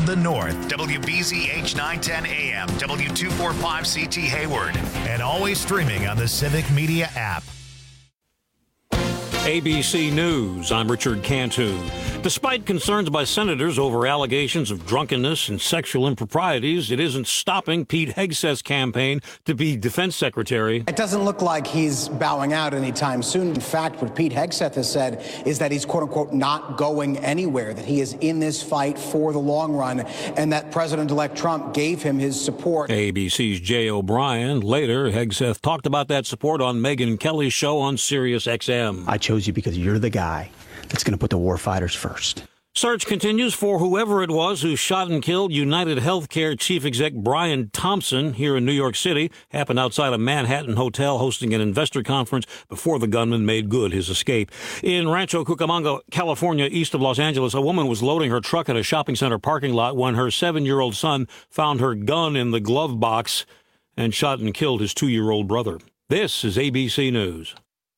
of the North, WBZH 910 AM, W245CT Hayward, and always streaming on the Civic Media app. ABC News, I'm Richard Cantu. Despite concerns by senators over allegations of drunkenness and sexual improprieties, it isn't stopping Pete Hegseth's campaign to be defense secretary. It doesn't look like he's bowing out anytime soon. In fact, what Pete Hegseth has said is that he's, quote unquote, not going anywhere, that he is in this fight for the long run, and that President-elect Trump gave him his support. ABC's Jay O'Brien. Later, Hegseth talked about that support on Megyn Kelly's show on Sirius XM. I chose you because you're the guy that's going to put the war fighters first. Search continues for whoever it was who shot and killed United Healthcare chief exec Brian Thompson here in New York City. Happened outside a Manhattan hotel hosting an investor conference before the gunman made good his escape. In Rancho Cucamonga, California, east of Los Angeles, a woman was loading her truck at a shopping center parking lot when her 7-year-old son found her gun in the glove box and shot and killed his 2-year-old brother. This is ABC News.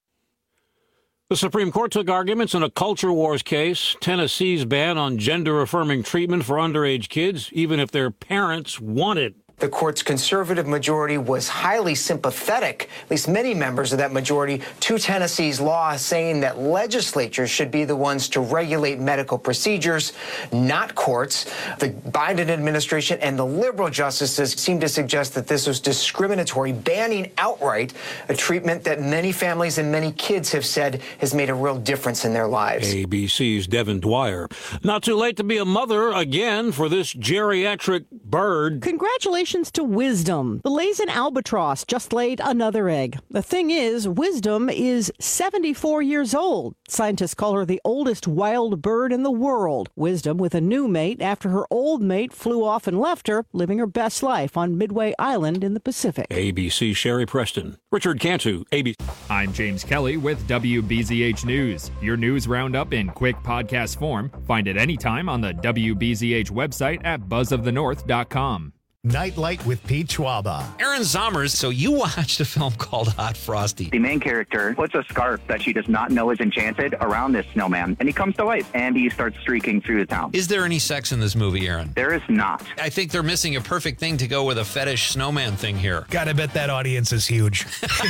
The Supreme Court took arguments in a culture wars case, Tennessee's ban on gender-affirming treatment for underage kids, even if their parents want it. The court's conservative majority was highly sympathetic, at least many members of that majority, to Tennessee's law, saying that legislatures should be the ones to regulate medical procedures, not courts. The Biden administration and the liberal justices seem to suggest that this was discriminatory, banning outright a treatment that many families and many kids have said has made a real difference in their lives. ABC's Devin Dwyer. Not too late to be a mother again for this geriatric bird. Congratulations to Wisdom. The Laysan albatross just laid another egg. The thing is, Wisdom is 74 years old. Scientists call her the oldest wild bird in the world. Wisdom with a new mate after her old mate flew off and left her, living her best life on Midway Island in the Pacific. ABC Sherry Preston. Richard Cantu, ABC. I'm James Kelly with WBZH News. Your news roundup in quick podcast form. Find it anytime on the WBZH website at buzzofthenorth.com. Nightlight with Pete Schwaba. Aaron Zommers, so you watched a film called Hot Frosty. The main character puts a scarf that she does not know is enchanted around this snowman, and he comes to life, and he starts streaking through the town. Is there any sex in this movie, Aaron? There is not. I think they're missing a perfect thing to go with a fetish snowman thing here. Gotta bet that audience is huge.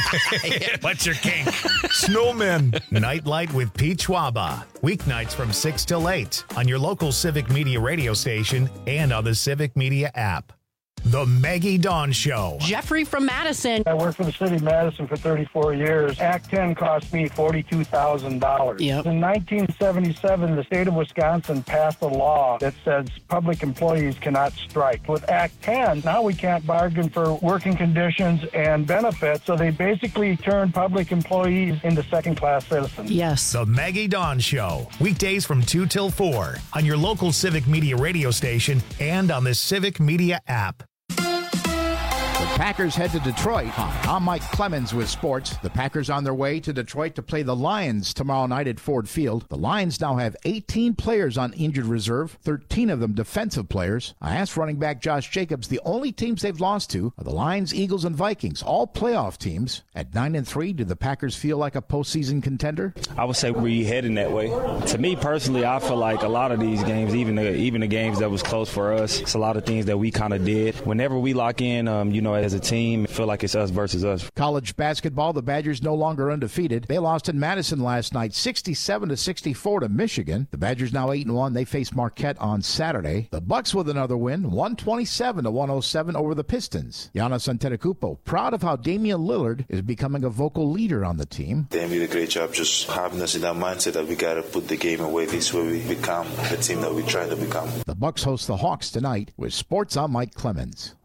What's your kink? Snowmen. Nightlight with Pete Schwaba. Weeknights from 6 till 8 on your local Civic Media radio station and on the Civic Media app. The Maggie Dawn Show. Jeffrey from Madison. I worked for the city of Madison for 34 years. Act 10 cost me $42,000. Yep. In 1977, the state of Wisconsin passed a law that says public employees cannot strike. With Act 10, now we can't bargain for working conditions and benefits, so they basically turned public employees into second-class citizens. Yes. The Maggie Dawn Show. Weekdays from 2 till 4 on your local Civic Media radio station and on the Civic Media app. The Packers head to Detroit. Hi, I'm Mike Clemens with sports. The Packers on their way to Detroit to play the Lions tomorrow night at Ford Field. The Lions now have 18 players on injured reserve, 13 of them defensive players. I asked running back Josh Jacobs, the only teams they've lost to are the Lions, Eagles, and Vikings, all playoff teams. At 9-3, do the Packers feel like a postseason contender? I would say we're heading that way. To me personally, I feel like a lot of these games, even the games that was close for us, it's a lot of things that we kind of did. Whenever we lock in, as a team, I feel like it's us versus us. College basketball, the Badgers no longer undefeated. They lost in Madison last night, 67-64 to Michigan. The Badgers now 8-1. They face Marquette on Saturday. The Bucks with another win, 127-107 over the Pistons. Giannis Antetokounmpo proud of how Damian Lillard is becoming a vocal leader on the team. They did a great job just having us in that mindset that we got to put the game away. This way we become the team that we try to become. The Bucks host the Hawks tonight. With sports, I'm Mike Clemens.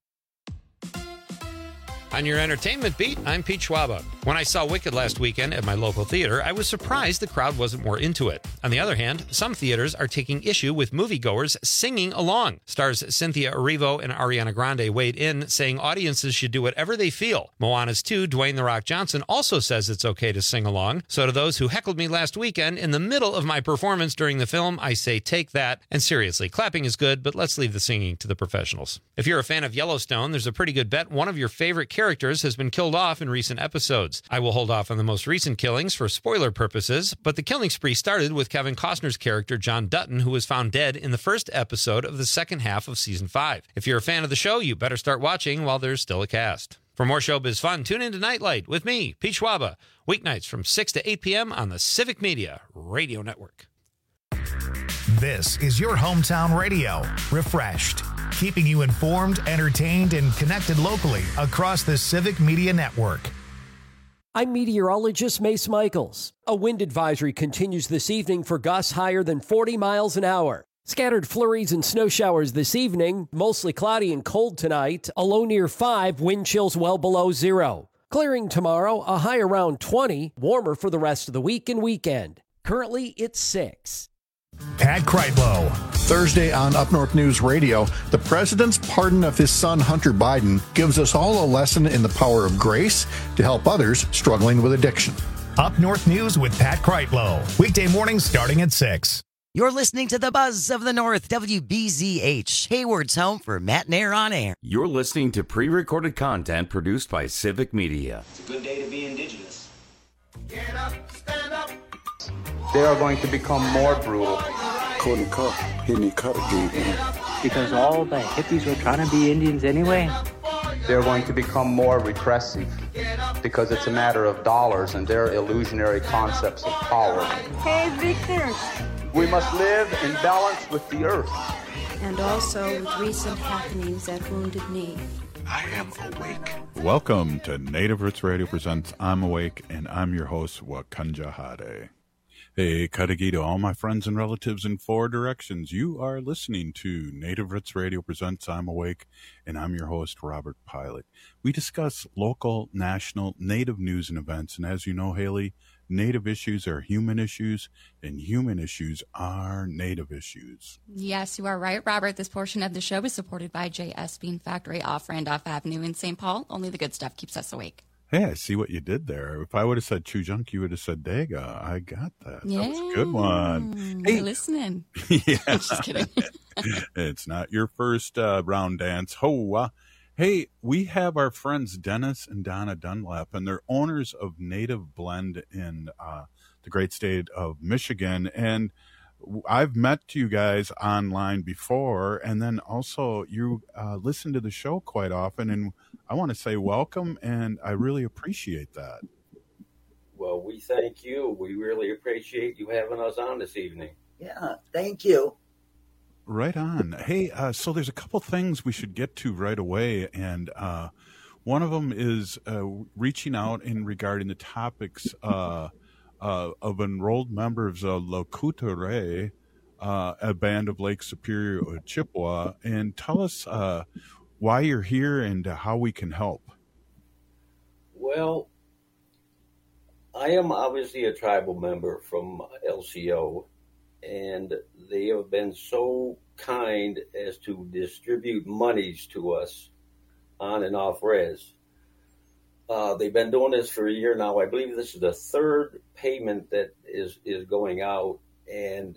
On your entertainment beat, I'm Pete Schwaba. When I saw Wicked last weekend at my local theater, I was surprised the crowd wasn't more into it. On the other hand, some theaters are taking issue with moviegoers singing along. Stars Cynthia Erivo and Ariana Grande weighed in, saying audiences should do whatever they feel. Moana's 2, Dwayne "The Rock" Johnson, also says it's okay to sing along. So to those who heckled me last weekend in the middle of my performance during the film, I say take that. And seriously, clapping is good, but let's leave the singing to the professionals. If you're a fan of Yellowstone, there's a pretty good bet one of your favorite characters has been killed off in recent episodes. I will hold off on the most recent killings for spoiler purposes, but the killing spree started with Kevin Costner's character John Dutton, who was found dead in the first episode of the second half of Season 5. If you're a fan of the show, you better start watching while there's still a cast. For more showbiz fun, tune in to Nightlight with me, Pete Schwaba, weeknights from 6 to 8 p.m. on the Civic Media Radio Network. This is your hometown radio, Refreshed, keeping you informed, entertained, and connected locally across the Civic Media Network. I'm meteorologist Mace Michaels. A wind advisory continues this evening for gusts higher than 40 miles an hour. Scattered flurries and snow showers this evening, mostly cloudy and cold tonight, a low near 5, wind chills well below 0. Clearing tomorrow, a high around 20, warmer for the rest of the week and weekend. Currently, it's 6. Pat Kreitlow. Thursday on Up North News Radio, the president's pardon of his son Hunter Biden gives us all a lesson in the power of grace to help others struggling with addiction. Up North News with Pat Kreitlow. Weekday mornings starting at 6. You're listening to the Buzz of the North, WBZH, Hayward's home for Matt and Air on Air. You're listening to pre-recorded content produced by Civic Media. It's a good day to be indigenous. Get up, stand up. They are going to become more brutal. Because all the hippies were trying to be Indians anyway. They're going to become more repressive because it's a matter of dollars and their illusionary concepts of power. Hey, Victor. We must live in balance with the earth. And also with recent happenings at Wounded Knee. I am awake. Welcome to Native Roots Radio presents I'm Awake, and I'm your host, Wakanja Hade. Hey, Kadagi to all my friends and relatives in 4 directions. You are listening to Native Roots Radio presents I'm Awake, and I'm your host, Robert Pilot. We discuss local, national, Native news and events, and as you know, Haley, Native issues are human issues, and human issues are Native issues. Yes, you are right, Robert. This portion of the show is supported by J.S. Bean Factory off Randolph Avenue in St. Paul. Only the good stuff keeps us awake. Hey, I see what you did there. If I would have said Chujunk, you would have said Dega. I got that. Yeah. That was a good one. Hey. You're listening. Yeah. Just kidding. It's not your first round dance. Hoa. Hey, we have our friends Dennis and Donna Dunlap, and they're owners of Native Blend in the great state of Michigan. And I've met you guys online before, and then also you listen to the show quite often, and I want to say welcome, and I really appreciate that. Well, we thank you. We really appreciate you having us on this evening. Yeah, thank you. Right on. Hey, so there's a couple things we should get to right away, and one of them is reaching out in regarding the topics of enrolled members of Lokutere, a band of Lake Superior, Chippewa, and tell us why you're here and how we can help. Well, I am obviously a tribal member from LCO, and they have been so kind as to distribute monies to us on and off res. They've been doing this for a year now. I believe this is the 3rd payment that is going out, and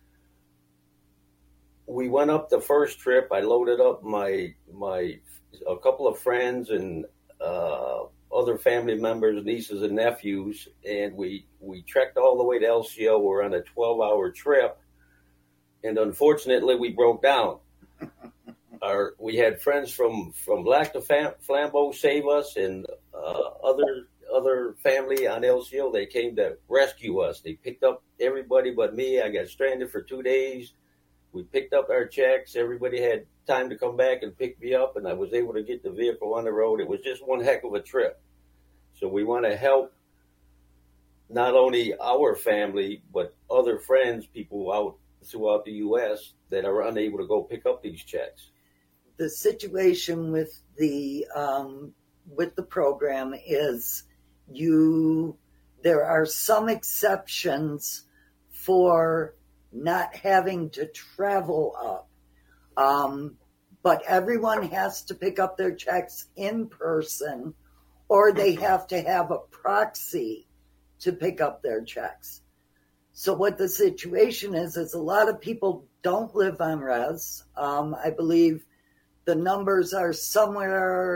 we went up the first trip. I loaded up a couple of friends and other family members, nieces and nephews, and we trekked all the way to LCO. We're on a 12-hour trip, and unfortunately, we broke down. We had friends from Lac de Flambeau save us, and other family on LCO. They came to rescue us. They picked up everybody but me. I got stranded for 2 days. We picked up our checks. Everybody had time to come back and pick me up, and I was able to get the vehicle on the road. It was just one heck of a trip. So we want to help not only our family, but other friends, people out throughout the U.S. that are unable to go pick up these checks. The situation with the program is there are some exceptions for not having to travel up. But everyone has to pick up their checks in person, or they have to have a proxy to pick up their checks. So what the situation is a lot of people don't live on res. I believe the numbers are somewhere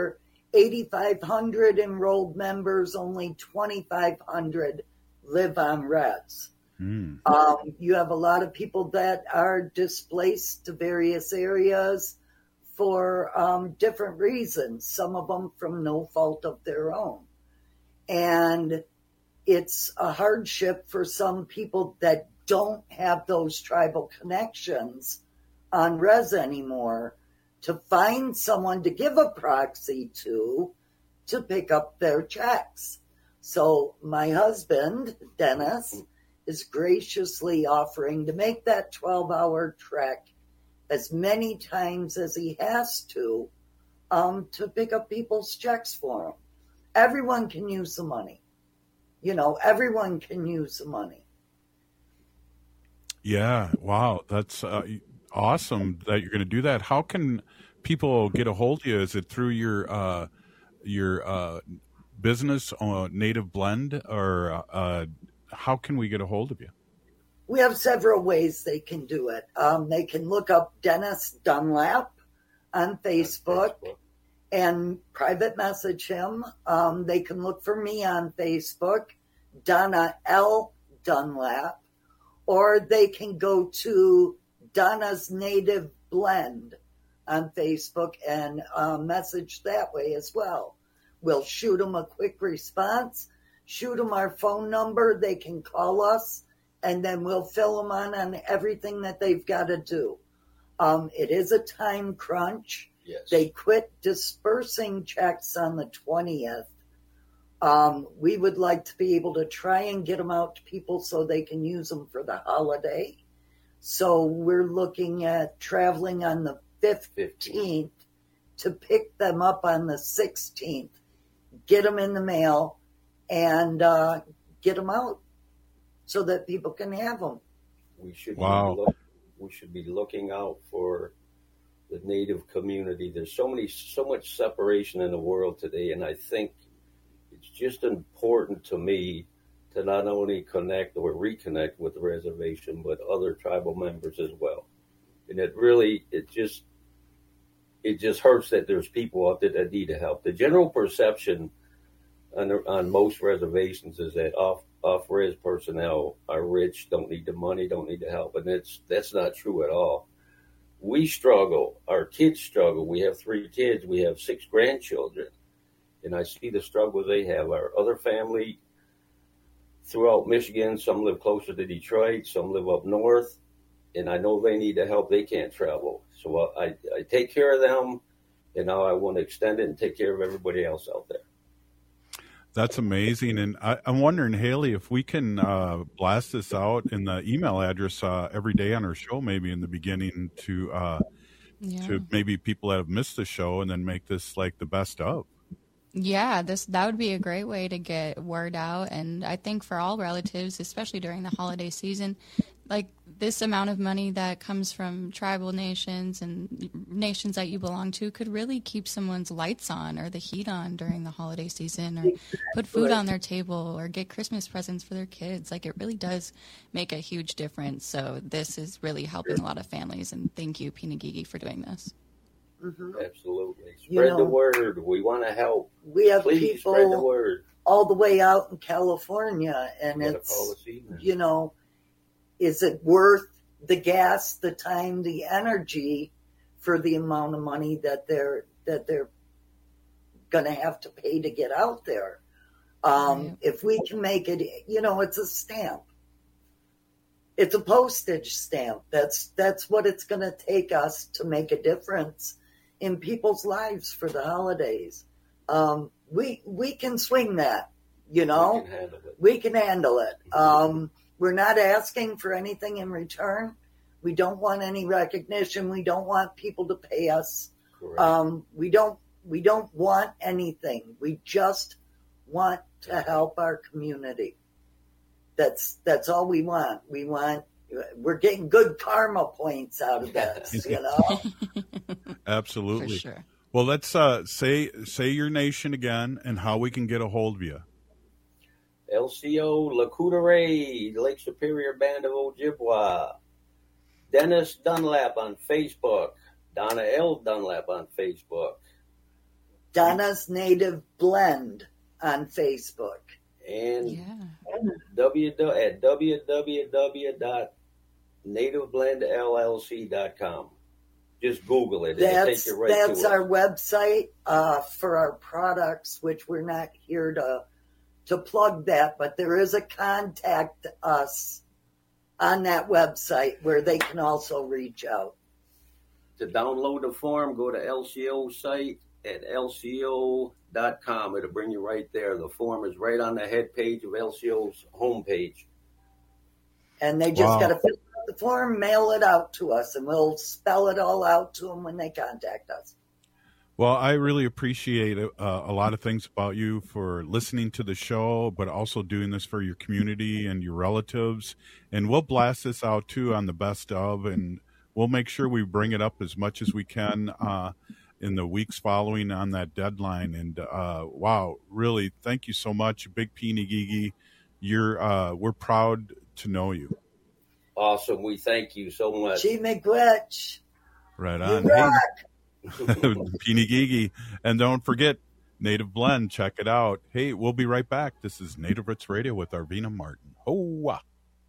8,500 enrolled members, only 2,500 live on res. You have a lot of people that are displaced to various areas for different reasons, some of them from no fault of their own. And it's a hardship for some people that don't have those tribal connections on res anymore to find someone to give a proxy to pick up their checks. So my husband, Dennis, is graciously offering to make that 12-hour trek as many times as he has to pick up people's checks for him. Everyone can use the money. Everyone can use the money. Yeah, wow, that's awesome that you're going to do that. How can people get a hold of you? Is it through your business, Native Blend, or how can we get a hold of you? We have several ways they can do it. They can look up Dennis Dunlap on Facebook and private message him. They can look for me on Facebook, Donna L. Dunlap, or they can go to Donna's Native Blend on Facebook and message that way as well. We'll shoot them a quick response, shoot them our phone number. They can call us, and then we'll fill them on everything that they've got to do. It is a time crunch. Yes. They quit dispersing checks on the 20th. We would like to be able to try and get them out to people so they can use them for the holiday. So we're looking at traveling on the 15th to pick them up on the 16th, get them in the mail, and get them out so that people can have them. We should we should be looking out for the Native community. There's so much separation in the world today, and I think it's just important to me to not only connect or reconnect with the reservation, but other tribal members as well. And it just hurts that there's people out there that need help. The general perception on most reservations is that off-res personnel are rich, don't need the money, don't need the help, and that's not true at all. We struggle. Our kids struggle. We have 3 kids. We have 6 grandchildren, and I see the struggles they have. Our other family throughout Michigan, some live closer to Detroit, some live up north, and I know they need the help. They can't travel. So I take care of them, and now I want to extend it and take care of everybody else out there. That's amazing. And I'm wondering, Haley, if we can blast this out in the email address every day on our show, maybe in the beginning to maybe people that have missed the show, and then make this like the best of. Yeah, that would be a great way to get word out. And I think for all relatives, especially during the holiday season, like this amount of money that comes from tribal nations and nations that you belong to could really keep someone's lights on or the heat on during the holiday season, or put food on their table, or get Christmas presents for their kids. Like, it really does make a huge difference. So this is really helping a lot of families. And thank you, Pinagigi, for doing this. Mm-hmm. Absolutely. Spread the word. We want to help. We have Please people spread the word. all the way out in California, and it's, is it worth the gas, the time, the energy for the amount of money that they're going to have to pay to get out there? If we can make it, it's a stamp. It's a postage stamp. That's what it's going to take us to make a difference in people's lives for the holidays. We can swing that, We can handle it. We're not asking for anything in return. We don't want any recognition. We don't want people to pay us. We don't want anything. We just want to help our community. That's all we want. We're getting good karma points out of this, Absolutely. For sure. Well, let's say your nation again and how we can get a hold of you. LCO Lakudare, Lake Superior Band of Ojibwa. Dennis Dunlap on Facebook. Donna L. Dunlap on Facebook. Donna's Native Blend on Facebook. And www.nativeblendllc.com. Just Google it. It'll take you right to it. That's our website for our products, which we're not here to plug that, but there is a contact us on that website where they can also reach out. To download the form, go to LCO site at lco.com. It'll bring you right there. The form is right on the head page of LCO's homepage. And they just got to fill out the form, mail it out to us, and we'll spell it all out to them when they contact us. Well, I really appreciate a lot of things about you for listening to the show, but also doing this for your community and your relatives. And we'll blast this out, too, on the best of, and we'll make sure we bring it up as much as we can in the weeks following on that deadline. And, wow, really, thank you so much, Big Peeny Gigi. We're proud to know you. Awesome. We thank you so much. G. McGwitch. Right on. You rock. Peeny Gigi. And don't forget, Native Blend, check it out. Hey, we'll be right back. This is Native Roots Radio with Arvina Martin. Hoa.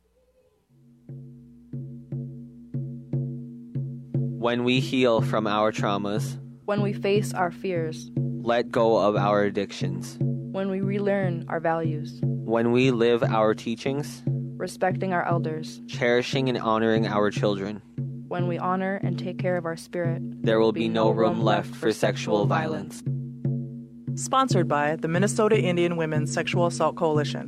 When we heal from our traumas, when we face our fears, let go of our addictions, when we relearn our values, when we live our teachings, respecting our elders, cherishing and honoring our children, when we honor and take care of our spirit, there will be no room left for sexual violence. Sponsored by the Minnesota Indian Women's Sexual Assault Coalition.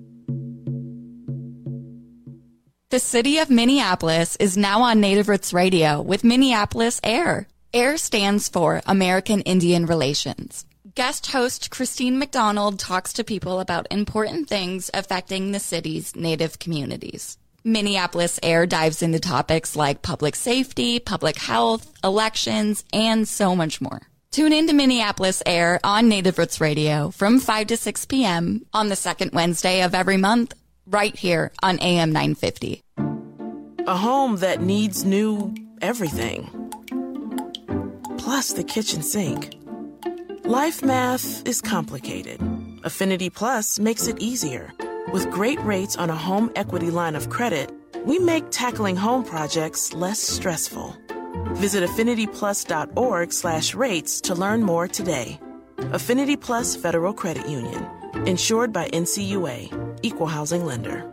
The city of Minneapolis is now on Native Roots Radio with Minneapolis AIR. AIR stands for American Indian Relations. Guest host Christine McDonald talks to people about important things affecting the city's Native communities. Minneapolis AIR dives into topics like public safety, public health, elections, and so much more. Tune in to Minneapolis AIR on Native Roots Radio from 5 to 6 p.m. on the second Wednesday of every month, right here on AM 950. A home that needs new everything. Plus the kitchen sink. Life math is complicated. Affinity Plus makes it easier. With great rates on a home equity line of credit, we make tackling home projects less stressful. Visit affinityplus.org/rates to learn more today. Affinity Plus Federal Credit Union. Insured by NCUA. Equal housing lender.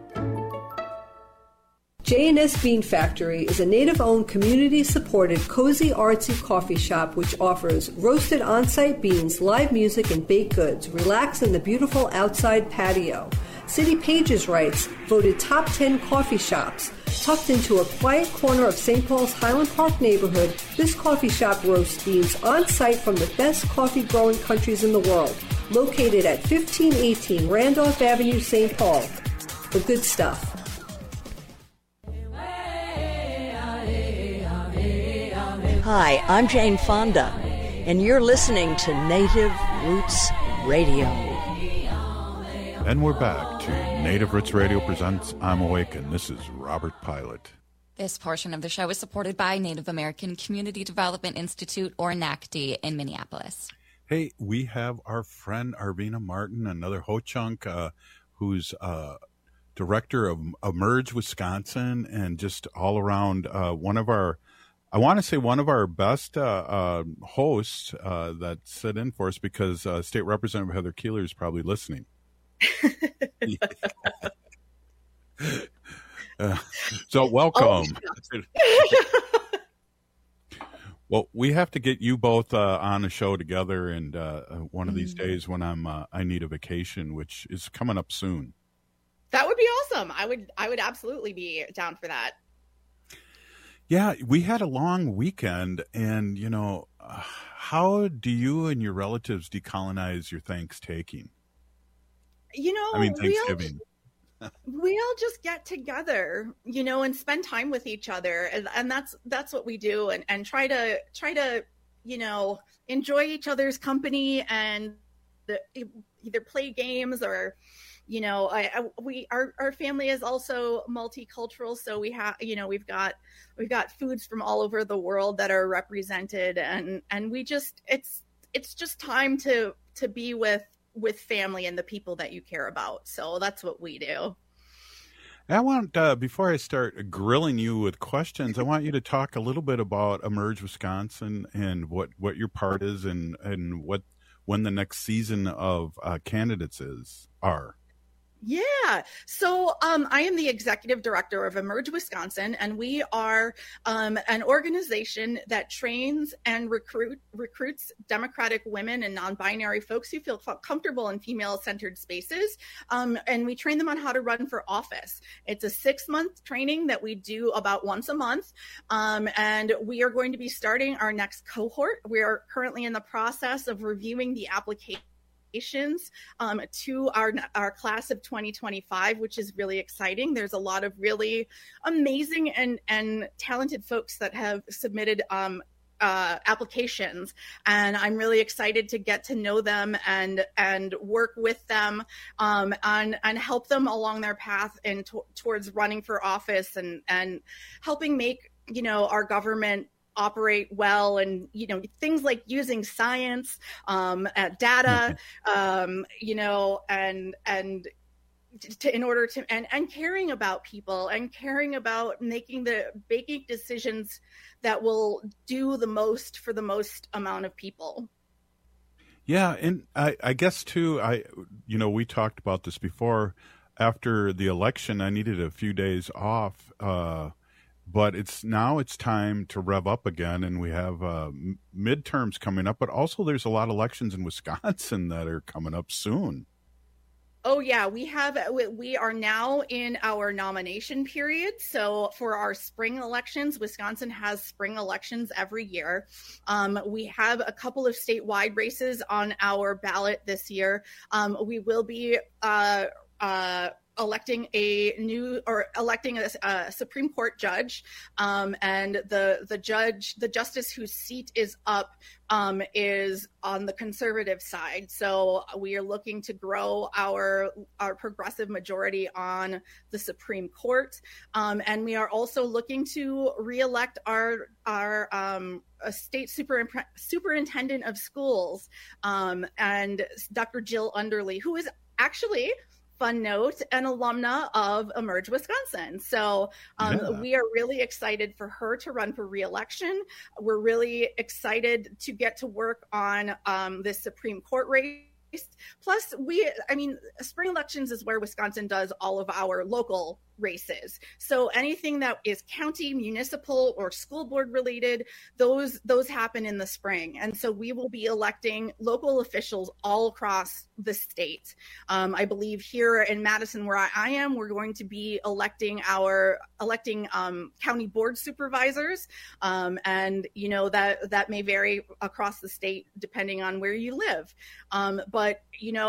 J&S Bean Factory is a Native-owned, community-supported, cozy, artsy coffee shop which offers roasted on-site beans, live music, and baked goods. Relax in the beautiful outside patio. City Pages writes, voted top 10 coffee shops. Tucked into a quiet corner of St. Paul's Highland Park neighborhood, this coffee shop roasts beans on-site from the best coffee-growing countries in the world. Located at 1518 Randolph Avenue, St. Paul. The good stuff. Hi, I'm Jane Fonda, and you're listening to Native Roots Radio. And we're back to Native Roots Radio presents I'm Awake, and this is Robert Pilot. This portion of the show is supported by Native American Community Development Institute, or NACD, in Minneapolis. Hey, we have our friend Arvina Martin, another Ho-Chunk, who's director of Emerge Wisconsin, and just all around one of our best hosts that sit in for us, because State Representative Heather Keeler is probably listening. So welcome. Well, we have to get you both on a show together, and one of these days when I need a vacation, which is coming up soon. That would be awesome. I would absolutely be down for that. Yeah, we had a long weekend, and how do you and your relatives decolonize your Thanksgiving? Thanksgiving. We all just get together, and spend time with each other, and that's what we do, and try to enjoy each other's company, and either play games or our family is also multicultural, so we have we've got foods from all over the world that are represented, and we just it's just time to be with family and the people that you care about. So that's what we do. I want, before I start grilling you with questions, I want you to talk a little bit about Emerge Wisconsin and what your part is and when the next season of candidates are. Yeah. So I am the executive director of Emerge Wisconsin, and we are an organization that trains and recruits Democratic women and non-binary folks who feel comfortable in female-centered spaces. And we train them on how to run for office. It's a 6-month training that we do about once a month. And we are going to be starting our next cohort. We are currently in the process of reviewing the application to our class of 2025, which is really exciting. There's a lot of really amazing and talented folks that have submitted applications, and I'm really excited to get to know them and work with them and help them along their path and towards running for office and helping make our government operate well, and things like using science, data, and in order to and caring about people and caring about making decisions that will do the most for the most amount of people. Yeah, and I guess too, we talked about this before. After the election, I needed a few days off. But it's time to rev up again, and we have midterms coming up. But also, there's a lot of elections in Wisconsin that are coming up soon. Oh yeah, we are now in our nomination period. So for our spring elections, Wisconsin has spring elections every year. We have a couple of statewide races on our ballot this year. We will be electing a Supreme Court judge, and the justice whose seat is up is on the conservative side. So we are looking to grow our progressive majority on the Supreme Court, and we are also looking to reelect our state superintendent of schools, and Dr. Jill Underly, who is actually, fun note, an alumna of Emerge Wisconsin. So we are really excited for her to run for re-election. We're really excited to get to work on this Supreme Court race. Plus, spring elections is where Wisconsin does all of our local races. So anything that is county, municipal, or school board related, those happen in the spring. And so we will be electing local officials all across the state. I believe here in Madison, where I am, we're going to be electing county board supervisors. And that may vary across the state depending on where you live. But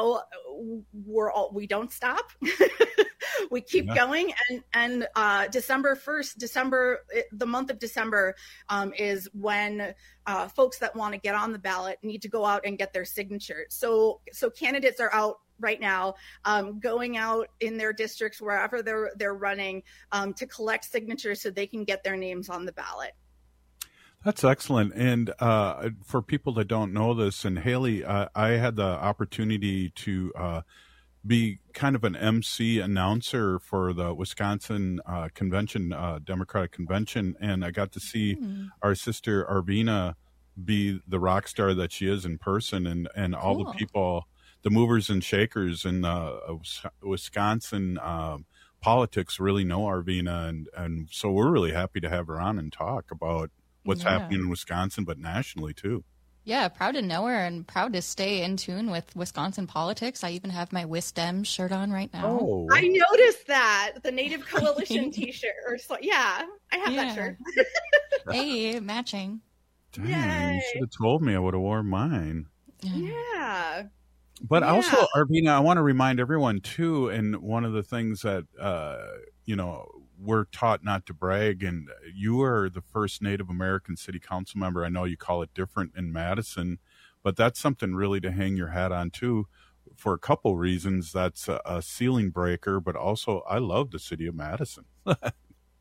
we don't stop. We keep going, and December 1st, the month of December, is when folks that want to get on the ballot need to go out and get their signatures. So candidates are out right now, going out in their districts, wherever they're running, to collect signatures so they can get their names on the ballot. That's excellent. And for people that don't know this, and Haley, I had the opportunity to be kind of an MC announcer for the Wisconsin convention, Democratic convention, and I got to see our sister Arvina be the rock star that she is in person, and all the people, the movers and shakers in Wisconsin politics really know Arvina, and so we're really happy to have her on and talk about what's happening in Wisconsin, but nationally too. Yeah, proud to know her and proud to stay in tune with Wisconsin politics. I even have my WisDem shirt on right now. Oh, I noticed that, the Native Coalition T-shirt. I have that shirt. Hey, matching. Dang, you should have told me. I would have worn mine. Yeah. But also, Arvina, I want to remind everyone too, and one of the things that we're taught not to brag, and you are the first Native American city council member. I know you call it different in Madison, but that's something really to hang your hat on too, for a couple reasons. That's a ceiling breaker, but also I love the city of Madison.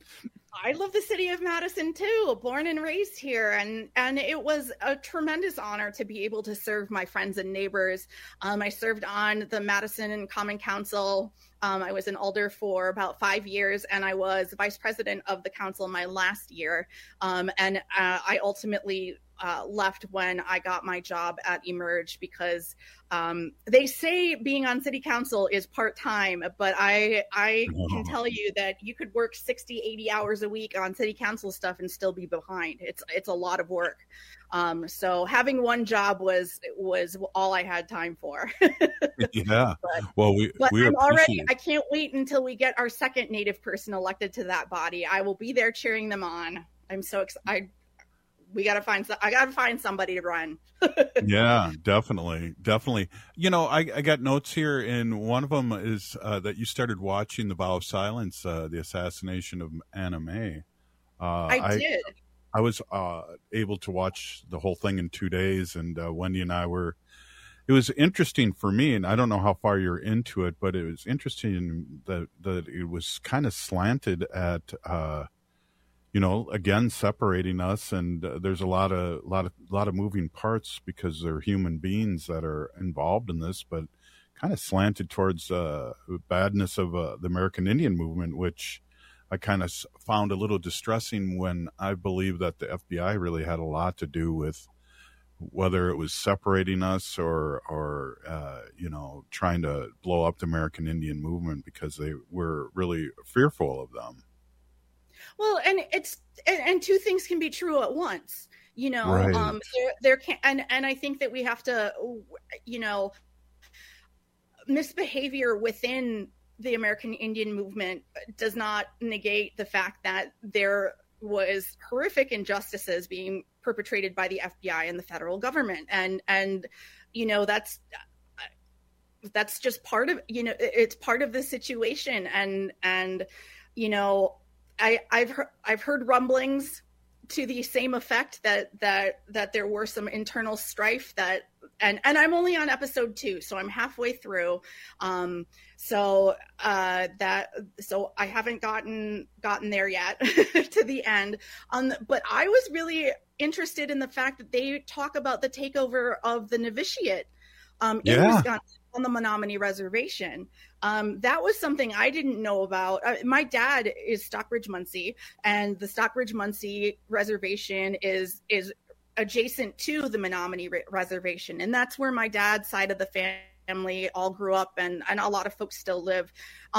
I love the city of Madison too, born and raised here. And it was a tremendous honor to be able to serve my friends and neighbors. I served on the Madison and Common Council. I was an alder for about 5 years, and I was vice president of the council my last year. I ultimately left when I got my job at Emerge because they say being on city council is part-time, but I can tell you that you could work 60, 80 hours a week on city council stuff and still be behind. It's a lot of work. So having one job was all I had time for. Yeah. Well, I can't wait until we get our second Native person elected to that body. I will be there cheering them on. I'm so excited. I gotta find somebody to run. Yeah, definitely. I got notes here, and one of them is that you started watching The Vow of Silence, the assassination of Anna May. I did. I was able to watch the whole thing in 2 days, and Wendy and I were. It was interesting for me, and I don't know how far you're into it, but it was interesting that it was kind of slanted at. Again, separating us, and there's a lot of moving parts because they're human beings that are involved in this, but kind of slanted towards badness of the American Indian movement, which I kind of found a little distressing when I believe that the FBI really had a lot to do with whether it was separating us or trying to blow up the American Indian movement because they were really fearful of them. Well, and two things can be true at once, Right. There can, and I think that we have to, misbehavior within the American Indian movement does not negate the fact that there was horrific injustices being perpetrated by the FBI and the federal government. And that's just part of, it's part of the situation. And I've heard rumblings to the same effect that there were some internal strife and I'm only on episode 2, so I'm halfway through. So I haven't gotten there yet to the end. But I was really interested in the fact that they talk about the takeover of the novitiate in Wisconsin on the Menominee Reservation. That was something I didn't know about. My dad is Stockbridge-Munsee, and the Stockbridge-Munsee Reservation is adjacent to the Menominee Reservation, and that's where my dad's side of the family all grew up, and a lot of folks still live.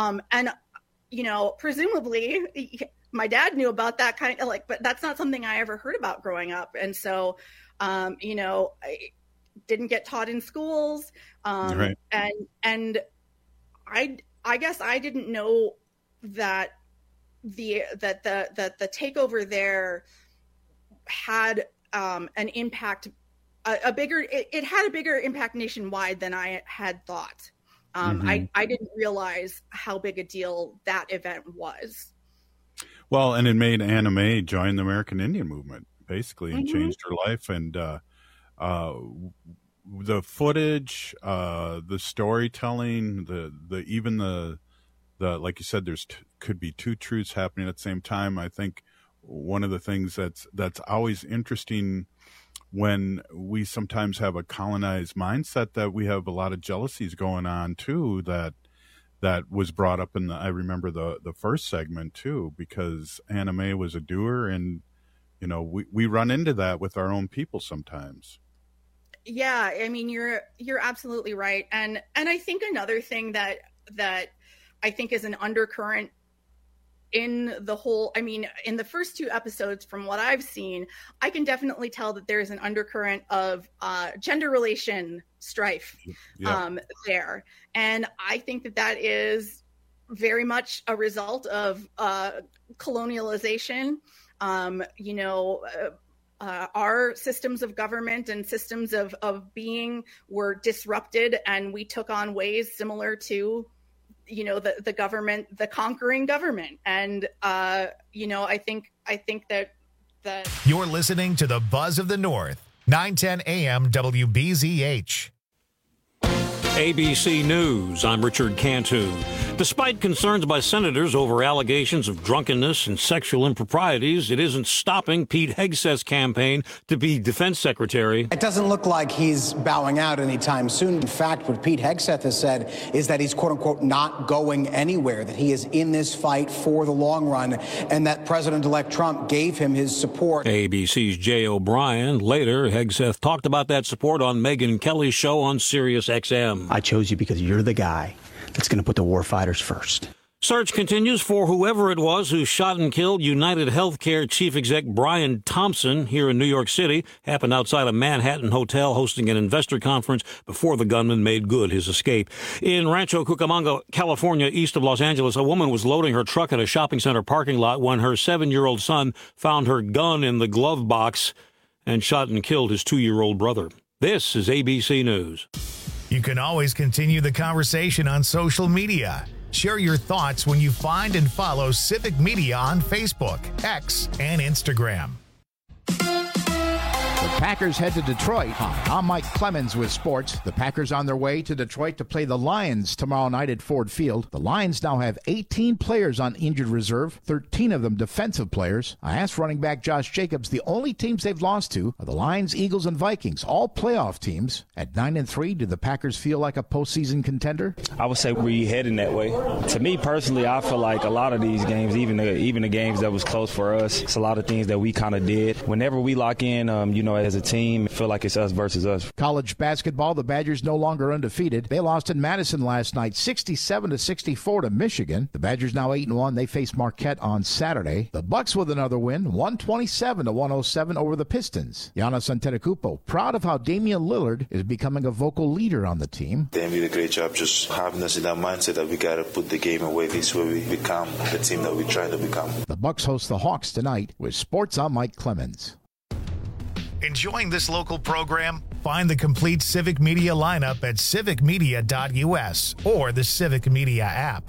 Presumably my dad knew about that kind of but that's not something I ever heard about growing up, and so I didn't get taught in schools, right. and I guess I didn't know that the takeover there had an impact, it had a bigger impact nationwide than I had thought. I didn't realize how big a deal that event was. Well, and it made Anna May join the American Indian movement basically, and changed her life. And the footage, the storytelling, the like you said, could be two truths happening at the same time. I think one of the things that's always interesting when we sometimes have a colonized mindset, that we have a lot of jealousies going on too, that was brought up in I remember the first segment too, because Anna May was a doer, and we run into that with our own people sometimes. Yeah, I mean, you're absolutely right. And I think another thing that I think is an undercurrent in the whole, I mean, in the first 2 episodes, from what I've seen, I can definitely tell that there's an undercurrent of gender relation strife there. And I think that is very much a result of colonialization. Our systems of government and systems of being were disrupted, and we took on ways similar to the government, the conquering government. And I think that you're listening to the Buzz of the North, 910 AM WBZH. ABC News, I'm Richard Cantu. Despite concerns by senators over allegations of drunkenness and sexual improprieties, it isn't stopping Pete Hegseth's campaign to be defense secretary. It doesn't look like he's bowing out anytime soon. In fact, what Pete Hegseth has said is that he's, quote unquote, not going anywhere, that he is in this fight for the long run, and that President-elect Trump gave him his support. ABC's Jay O'Brien. Later, Hegseth talked about that support on Megyn Kelly's show on Sirius XM. I chose you because you're the guy that's going to put the war fighters first. Search continues for whoever it was who shot and killed United Healthcare chief exec Brian Thompson here in New York City. Happened outside a Manhattan hotel hosting an investor conference before the gunman made good his escape. In Rancho Cucamonga, California, east of Los Angeles, a woman was loading her truck at a shopping center parking lot when her 7-year-old son found her gun in the glove box and shot and killed his 2-year-old brother. This is ABC News. You can always continue the conversation on social media. Share your thoughts when you find and follow Civic Media on Facebook, X, and Instagram. The Packers head to Detroit. Hi, I'm Mike Clemens with sports. The Packers on their way to Detroit to play the Lions tomorrow night at Ford Field. The Lions now have 18 players on injured reserve, 13 of them defensive players. I asked running back Josh Jacobs, the only teams they've lost to are the Lions, Eagles, and Vikings, all playoff teams. At 9-3, do the Packers feel like a postseason contender? I would say we're heading that way. To me personally, I feel like a lot of these games, even the games that was close for us, it's a lot of things that we kind of did. Whenever we lock in, as a team, I feel like it's us versus us. College basketball, the Badgers no longer undefeated. They lost in Madison last night, 67-64 to Michigan. The Badgers now 8-1. They face Marquette on Saturday. The Bucks with another win, 127-107 over the Pistons. Giannis Antetokounmpo proud of how Damian Lillard is becoming a vocal leader on the team. They did a great job just having us in that mindset that we got to put the game away. This is where we become the team that we try to become. The Bucks host the Hawks tonight. With sports, I'm Mike Clemens. Enjoying this local program? Find the complete Civic Media lineup at civicmedia.us or the Civic Media app.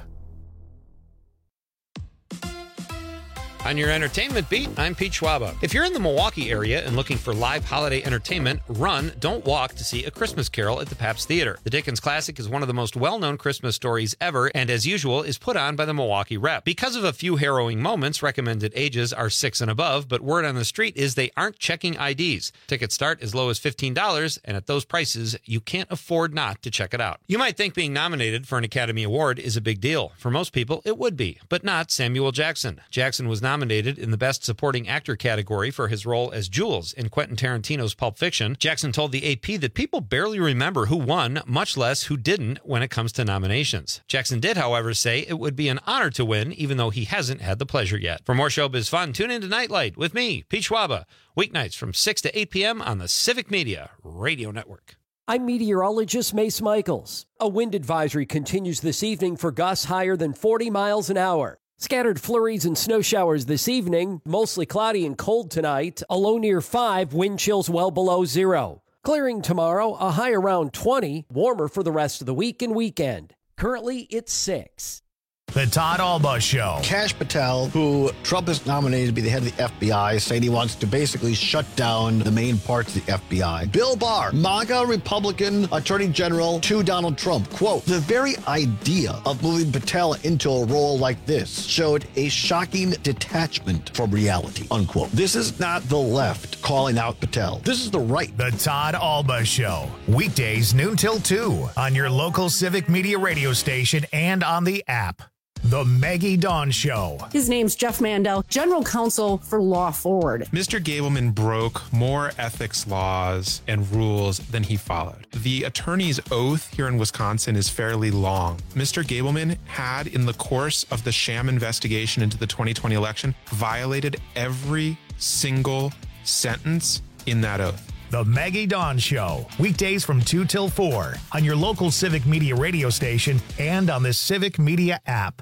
On your entertainment beat, I'm Pete Schwaba. If you're in the Milwaukee area and looking for live holiday entertainment, run, don't walk to see A Christmas Carol at the Pabst Theater. The Dickens classic is one of the most well-known Christmas stories ever, and as usual, is put on by the Milwaukee Rep. Because of a few harrowing moments, recommended ages are 6 and above, but word on the street is they aren't checking IDs. Tickets start as low as $15, and at those prices, you can't afford not to check it out. You might think being nominated for an Academy Award is a big deal. For most people, it would be, but not Samuel Jackson. Jackson was nominated in the Best Supporting Actor category for his role as Jules in Quentin Tarantino's Pulp Fiction. Jackson told the AP that people barely remember who won, much less who didn't when it comes to nominations. Jackson did, however, say it would be an honor to win, even though he hasn't had the pleasure yet. For more showbiz fun, tune in to Nightlight with me, Pete Schwaba, weeknights from 6 to 8 p.m. on the Civic Media Radio Network. I'm meteorologist Mace Michaels. A wind advisory continues this evening for gusts higher than 40 miles an hour. Scattered flurries and snow showers this evening, mostly cloudy and cold tonight, a low near 5, wind chills well below 0. Clearing tomorrow, a high around 20, warmer for the rest of the week and weekend. Currently, it's 6. The Todd Alba Show. Kash Patel, who Trump has nominated to be the head of the FBI, saying he wants to basically shut down the main parts of the FBI. Bill Barr, MAGA Republican Attorney General to Donald Trump. Quote, the very idea of moving Patel into a role like this showed a shocking detachment from reality, unquote. This is not the left calling out Patel. This is the right. The Todd Alba Show. Weekdays noon till 2 on your local Civic Media radio station and on the app. The Maggie Dawn Show. His name's Jeff Mandel, General Counsel for Law Forward. Mr. Gableman broke more ethics laws and rules than he followed. The attorney's oath here in Wisconsin is fairly long. Mr. Gableman had, in the course of the sham investigation into the 2020 election, violated every single sentence in that oath. The Maggie Dawn Show, weekdays from 2 till 4 on your local Civic Media radio station and on the Civic Media app.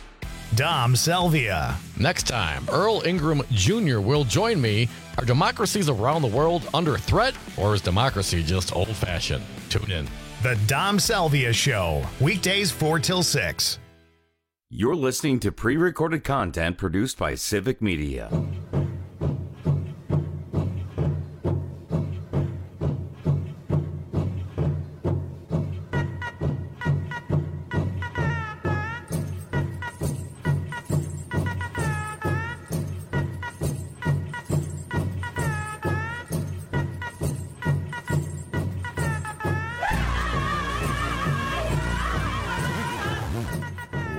Dom Salvia. Next time, Earl Ingram Jr. will join me. Are democracies around the world under threat, or is democracy just old-fashioned? Tune in. The Dom Salvia Show, weekdays 4 till 6. You're listening to pre-recorded content produced by Civic Media.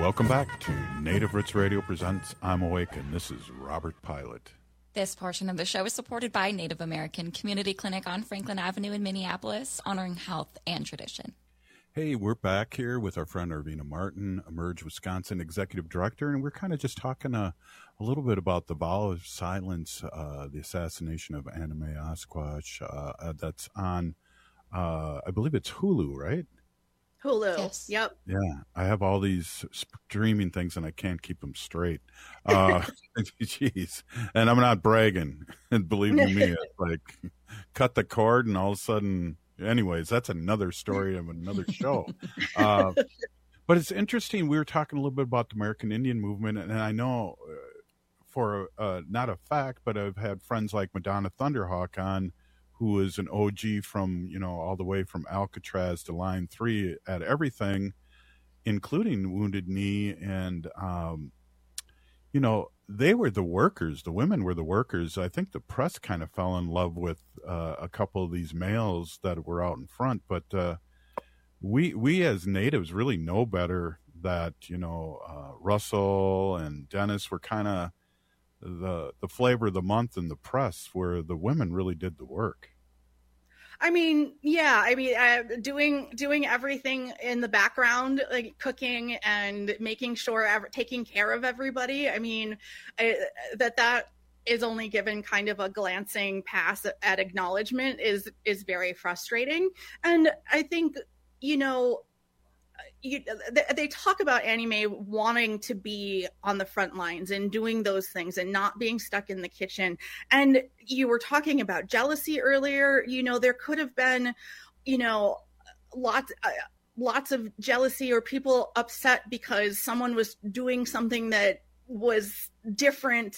Welcome back to Native Roots Radio presents I'm Awake, and this is Robert Pilot. This portion of the show is supported by Native American Community Clinic on Franklin Avenue in Minneapolis, honoring health and tradition. Hey, we're back here with our friend Arvina Martin, Emerge Wisconsin Executive Director, and we're kind of just talking a little bit about the vow of silence, the assassination of Anna Mae Osquash. That's on, I believe it's Hulu, right? Hulu. Yes. Yep. Yeah, I have all these streaming things and I can't keep them straight. Jeez, and I'm not bragging. And believe me, it's like cut the cord, and all of a sudden. Anyways, that's another story of another show. But it's interesting. We were talking a little bit about the American Indian movement, and I know for not a fact, but I've had friends like Madonna Thunderhawk on, who is an OG from, all the way from Alcatraz to Line 3 at everything, including Wounded Knee. And, they were the workers. The women were the workers. I think the press kind of fell in love with a couple of these males that were out in front. But we as natives really know better that, Russell and Dennis were kind of the flavor of the month in the press, where the women really did the work. Doing everything in the background, like cooking and making sure, taking care of everybody. That is only given kind of a glancing pass at acknowledgement is very frustrating. And I think, they talk about Annie Mae wanting to be on the front lines and doing those things and not being stuck in the kitchen. And you were talking about jealousy earlier. There could have been, lots of jealousy or people upset because someone was doing something that was different.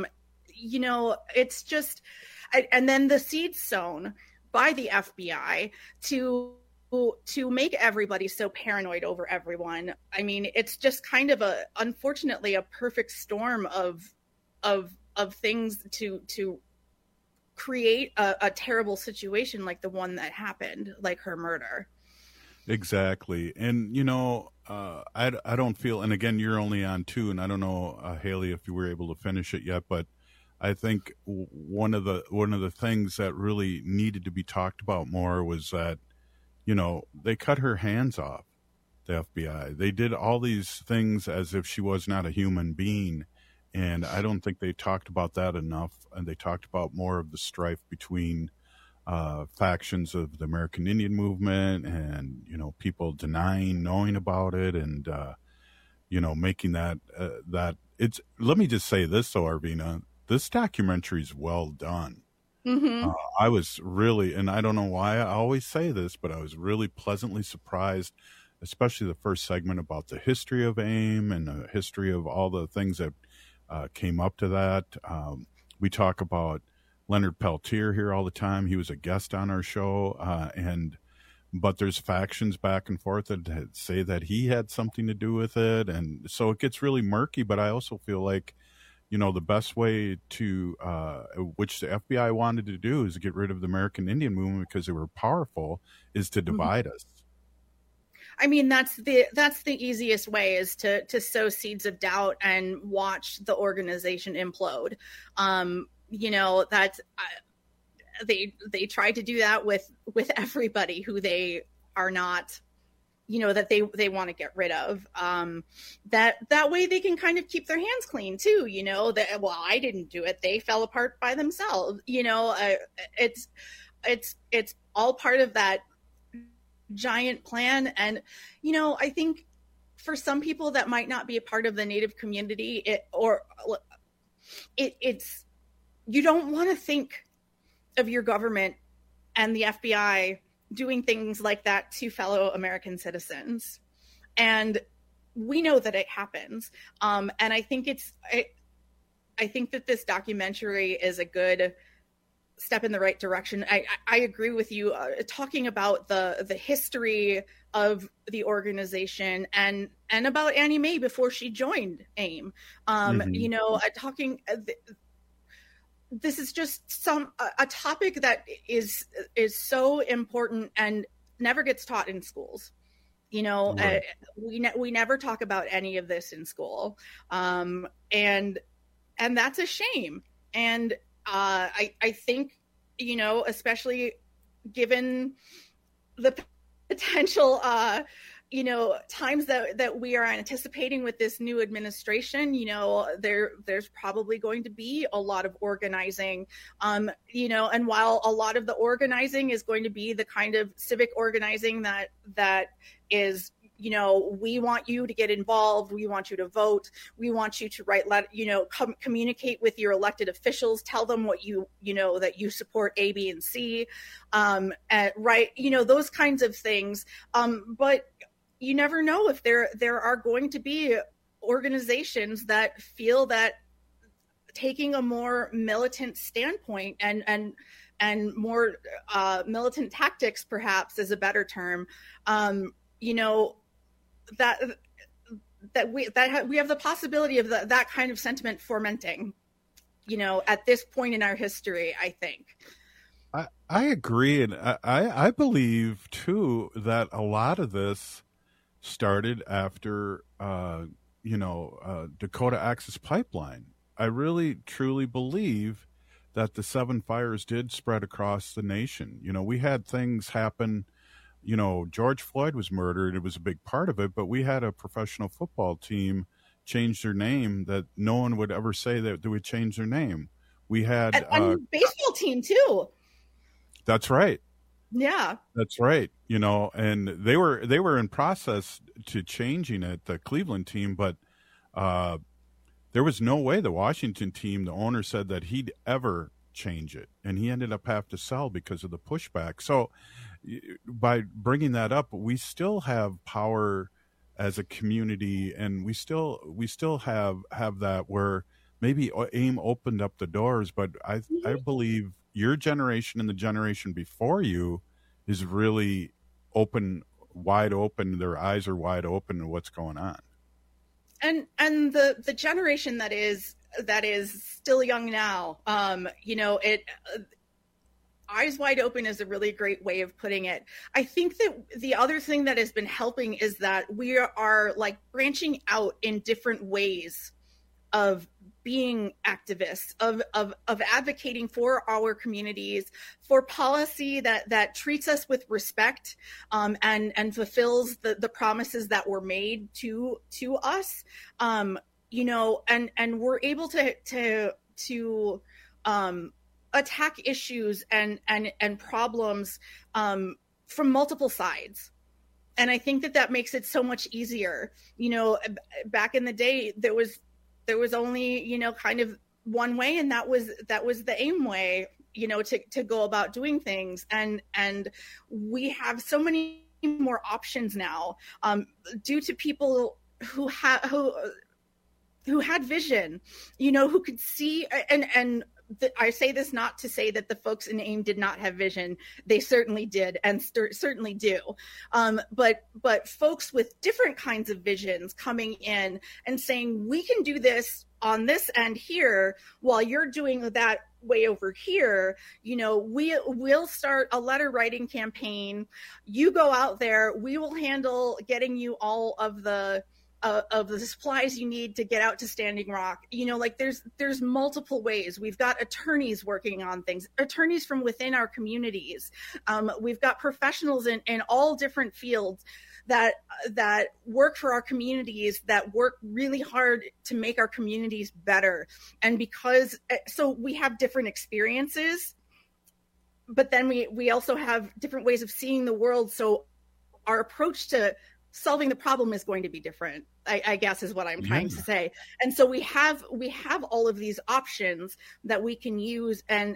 It's just, and then the seeds sown by the FBI to make everybody so paranoid over everyone. It's just kind of unfortunately a perfect storm of things to create a terrible situation like the one that happened, like her murder. Exactly. And, I don't feel, and again, you're only on 2, and I don't know, Haley, if you were able to finish it yet, but I think one of the things that really needed to be talked about more was that, they cut her hands off, the FBI. They did all these things as if she was not a human being. And I don't think they talked about that enough. And they talked about more of the strife between factions of the American Indian movement and, people denying knowing about it and, making that it's, let me just say this though, Arvina, this documentary is well done. Mm-hmm. I was really, and I don't know why I always say this, but I was really pleasantly surprised, especially the first segment about the history of AIM and the history of all the things that came up to that. We talk about Leonard Peltier here all the time. He was a guest on our show, but there's factions back and forth that say that he had something to do with it, and so it gets really murky. But I also feel like, the best way to, which the FBI wanted to do, is get rid of the American Indian movement because they were powerful, is to divide us. That's the easiest way, is to sow seeds of doubt and watch the organization implode. They try to do that with everybody who they are not, that they want to get rid of. That way they can kind of keep their hands clean too, that, well, I didn't do it, they fell apart by themselves. It's all part of that giant plan. And, I think for some people that might not be a part of the Native community, it's, you don't want to think of your government and the FBI doing things like that to fellow American citizens. And we know that it happens. And I think I think that this documentary is a good step in the right direction. I agree with you, talking about the history of the organization and about Annie Mae before she joined AIM. This is just a topic that is so important and never gets taught in schools. You know, Right. we never talk about any of this in school, and that's a shame. And I think, you know, especially given the potential, you know, times that we are anticipating with this new administration, you know, there's probably going to be a lot of organizing, you know, and while a lot of the organizing is going to be the kind of civic organizing that is, you know, we want you to get involved, we want you to vote, we want you to communicate with your elected officials, tell them what you know, that you support A, B, and C, right, you know, those kinds of things. But you never know if there are going to be organizations that feel that taking a more militant standpoint and more militant tactics, perhaps is a better term, you know, that we have the possibility of that kind of sentiment fermenting, you know, at this point in our history, I think. I agree, and I believe too that a lot of this started after Dakota Access Pipeline. I really truly believe that the 7 fires did spread across the nation. You know, we had things happen. You know, George Floyd was murdered. It was a big part of it, but we had a professional football team change their name that no one would ever say that they would change their name. We had a baseball team too. That's right. Yeah. That's right. You know, and they were in process to changing it, the Cleveland team, but there was no way the Washington team, the owner said that he'd ever change it, and he ended up having to sell because of the pushback. So by bringing that up, we still have power as a community, and we still have that where maybe AIM opened up the doors, but I believe your generation and the generation before you is really wide open. Their eyes are wide open to what's going on. And the generation that is still young now, you know, eyes wide open is a really great way of putting it. I think that the other thing that has been helping is that we are like branching out in different ways of being activists, of advocating for our communities, for policy that treats us with respect, and fulfills the promises that were made to us, you know, and we're able to attack issues and problems from multiple sides. And I think that makes it so much easier. You know, back in the day, there was only, you know, kind of one way, and that was the AIM way, you know, to go about doing things. And we have so many more options now, due to people who had vision, you know, who could see, and I say this not to say that the folks in AIM did not have vision. They certainly did, and certainly do. But folks with different kinds of visions coming in and saying, we can do this on this end here while you're doing that way over here. You know, we'll start a letter writing campaign. You go out there. We will handle getting you all of the supplies you need to get out to Standing Rock. You know, like there's multiple ways. We've got attorneys working on things, attorneys from within our communities. We've got professionals in all different fields that work for our communities, that work really hard to make our communities better. And so we have different experiences, but then we also have different ways of seeing the world. So our approach to solving the problem is going to be different, I guess is what I'm trying to say. And so we have all of these options that we can use, and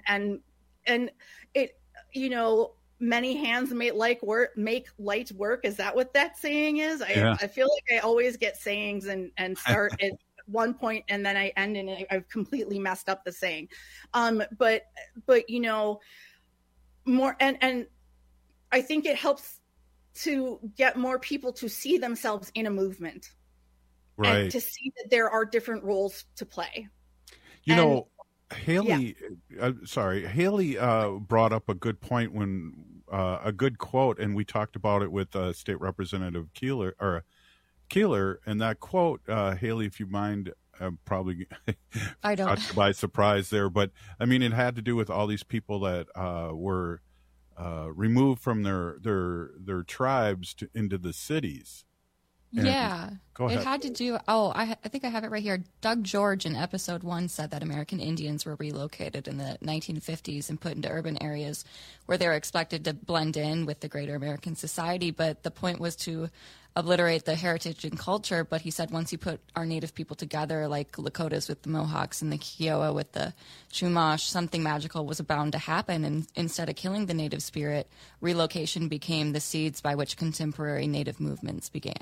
it, you know, many hands make light work. Is that what that saying is? I feel like I always get sayings and start at one point and then I end and I've completely messed up the saying. But you know, more and I think it helps to get more people to see themselves in a movement, right? And to see that there are different roles to play. You know, Haley, Haley brought up a good point when a good quote, and we talked about it with State Representative Keeler, and that quote, Haley, if you mind, probably I don't caught you by surprise there, but I mean, it had to do with all these people that were removed from their tribes into the cities. Yeah. Go ahead. It had to do, I think I have it right here. Doug George in episode 1 said that American Indians were relocated in the 1950s and put into urban areas where they were expected to blend in with the greater American society. But the point was to obliterate the heritage and culture. But he said once you put our native people together, like Lakotas with the Mohawks and the Kiowa with the Chumash, something magical was bound to happen. And instead of killing the native spirit, relocation became the seeds by which contemporary native movements began.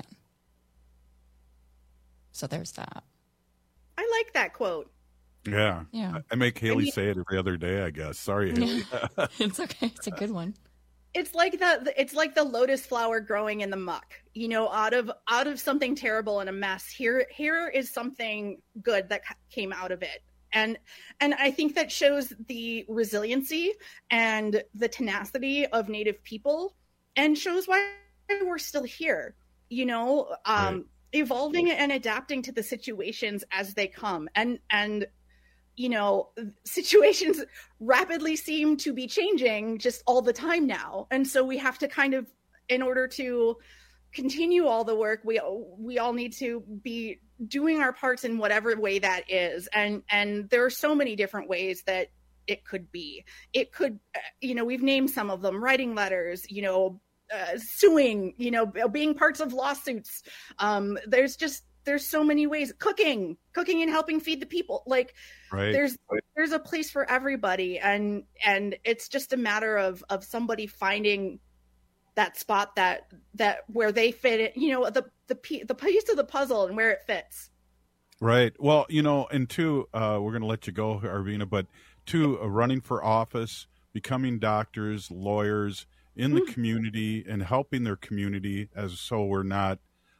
So there's that. I like that quote. Yeah. I make Haley say it every other day, I guess. Sorry, Haley. It's okay. It's a good one. It's like the lotus flower growing in the muck. You know, out of something terrible and a mess. Here is something good that came out of it. And I think that shows the resiliency and the tenacity of Native people, and shows why we're still here. You know, Right. Evolving and adapting to the situations as they come. And you know, situations rapidly seem to be changing just all the time now. And so we have to kind of, in order to continue all the work, we all need to be doing our parts in whatever way that is. And there are so many different ways that it could be. It could, you know, we've named some of them: writing letters, you know, suing, you know, being parts of lawsuits. There's so many ways. Cooking and helping feed the people. Like, right. There's a place for everybody, and it's just a matter of somebody finding that spot that where they fit it. You know, the piece of the puzzle and where it fits. Right. Well, you know, and two, we're going to let you go, Arvina, but two, running for office, becoming doctors, lawyers in the community and helping their community, so we're not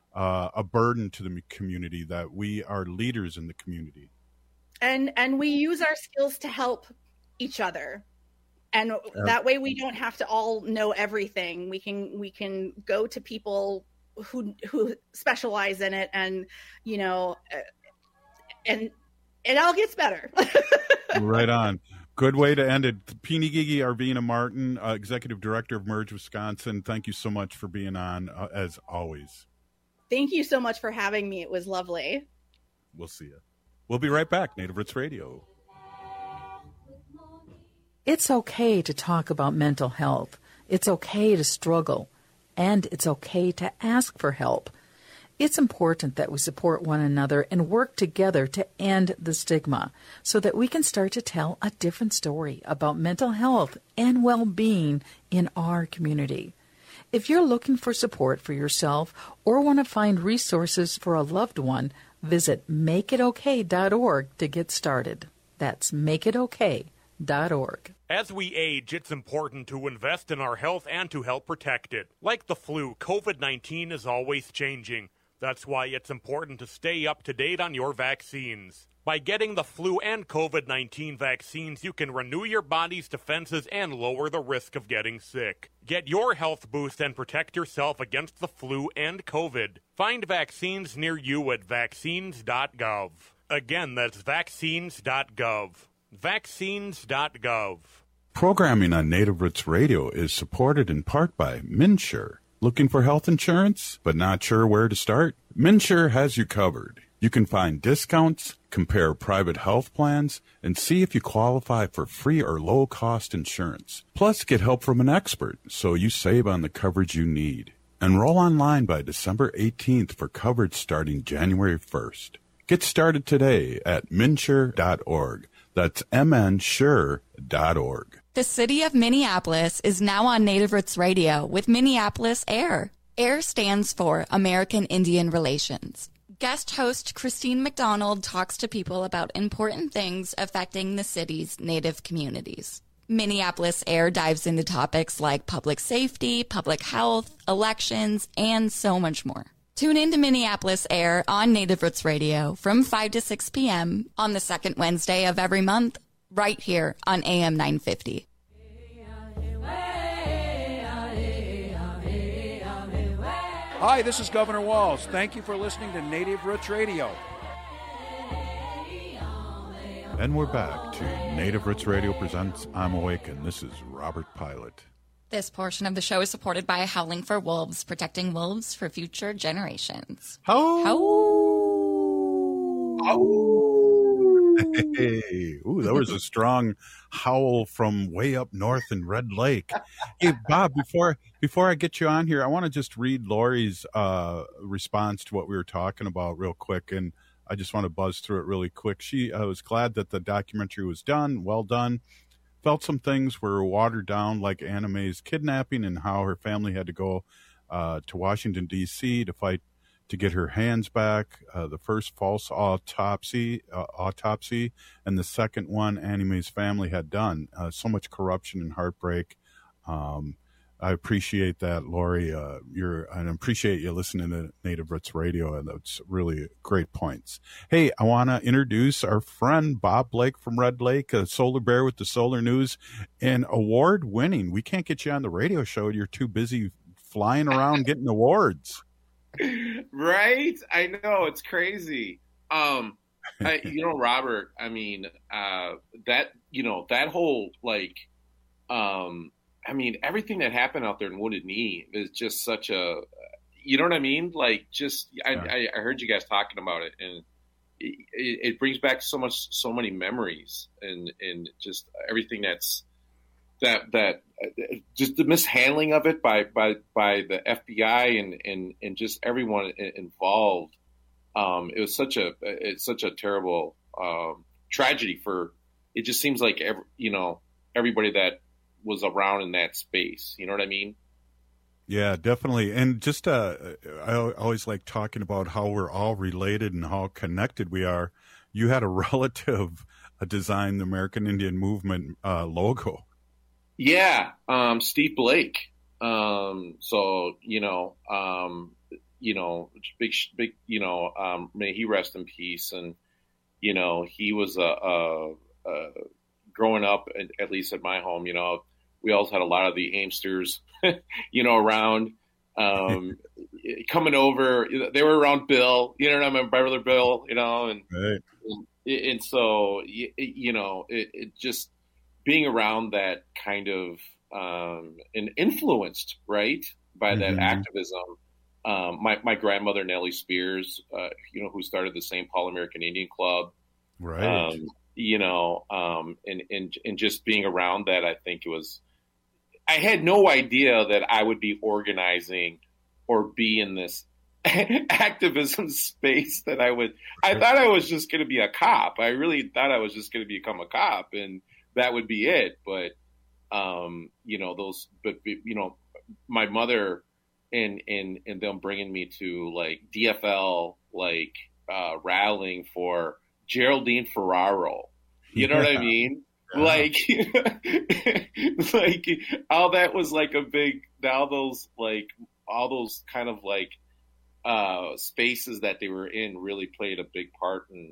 a burden to the community, that we are leaders in the community. And we use our skills to help each other. And that way we don't have to all know everything. We can go to people who specialize in it, and, you know, and it all gets better. Right on. Good way to end it. Pinigigi Arvina Martin, Executive Director of Merge Wisconsin, thank you so much for being on, as always. Thank you so much for having me. It was lovely. We'll see you. We'll be right back. Native Roots Radio. It's okay to talk about mental health. It's okay to struggle. And it's okay to ask for help. It's important that we support one another and work together to end the stigma so that we can start to tell a different story about mental health and well-being in our community. If you're looking for support for yourself or want to find resources for a loved one, visit makeitokay.org to get started. That's makeitokay.org. As we age, it's important to invest in our health and to help protect it. Like the flu, COVID-19 is always changing. That's why it's important to stay up to date on your vaccines. By getting the flu and COVID-19 vaccines, you can renew your body's defenses and lower the risk of getting sick. Get your health boost and protect yourself against the flu and COVID. Find vaccines near you at vaccines.gov. Again, that's vaccines.gov. Vaccines.gov. Programming on Native Roots Radio is supported in part by MNsure. Looking for health insurance, but not sure where to start? MNsure has you covered. You can find discounts, compare private health plans, and see if you qualify for free or low-cost insurance. Plus, get help from an expert so you save on the coverage you need. Enroll online by December 18th for coverage starting January 1st. Get started today at MNsure.org. That's MNsure.org. The city of Minneapolis is now on Native Roots Radio with Minneapolis AIR. AIR stands for American Indian Relations. Guest host Christine McDonald talks to people about important things affecting the city's Native communities. Minneapolis AIR dives into topics like public safety, public health, elections, and so much more. Tune in to Minneapolis AIR on Native Roots Radio from 5 to 6 p.m. on the second Wednesday of every month, right here on AM 950. Hi, this is Governor Walz. Thank you for listening to Native Roots Radio. And we're back to Native Roots Radio presents I'm Awake, and this is Robert Pilot. This portion of the show is supported by Howling for Wolves, protecting wolves for future generations. Hey, ooh, that was a strong howl from way up north in Red Lake. Hey, Bob, before I get you on here, I want to just read Lori's response to what we were talking about real quick, and I just want to buzz through it really quick. She was glad that the documentary was done, well done. Felt some things were watered down, like Anna Mae's kidnapping and how her family had to go to Washington, D.C. to fight to get her hands back. The first false autopsy, and the second one Anna Mae's family had done. So much corruption and heartbreak. I appreciate that, Lori. And appreciate you listening to Native Roots Radio, and that's really great points. Hey, I want to introduce our friend Bob Blake from Red Lake, a solar bear with the solar news, and award-winning. We can't get you on the radio show. You're too busy flying around getting awards. Right? I know, it's crazy. Robert, I mean, that whole everything that happened out there in Wounded Knee is just such a, you know what I mean? Like, just, I heard you guys talking about it, and it brings back so many memories, and just everything that just the mishandling of it by the FBI and just everyone involved. It's such a terrible tragedy it just seems like everybody that was around in that space. You know what I mean? Yeah, definitely. And just I always like talking about how we're all related and how connected we are. You had a relative design the American Indian Movement logo. Yeah, Steve Blake. Big, may he rest in peace. And, he was growing up, at least at my home, we always had a lot of the Aimsters, around, coming over. They were around Bill, I mean, Beverly Bill, and, right. and so, it just being around that kind of, and influenced, right, by that activism. My grandmother, Nellie Spears, who started the St. Paul American Indian Club, right. And just being around that, I think I had no idea that I would be organizing or be in this activism space that I thought I was just going to be a cop. I really thought I was just going to become a cop and that would be it. But, my mother and them bringing me to like DFL, rallying for Geraldine Ferraro. You know what I mean? Yeah. Like all that was like a big, all those kind of spaces that they were in really played a big part in,